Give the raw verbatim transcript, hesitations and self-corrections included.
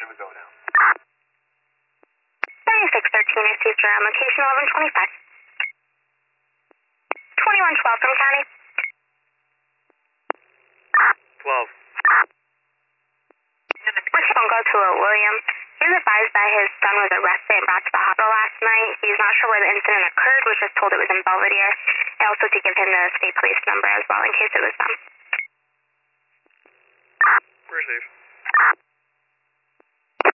should we go now? seventy-six thirteen, I see Durham, location eleven twenty-five. twenty-one twelve from county. twelve. Which phone go to a William? He was advised that his son was arrested and brought to the hospital last night. He's not sure where the incident occurred, was just told it was in Belvedere. I also to give him the state police number as well in case it was them. Received.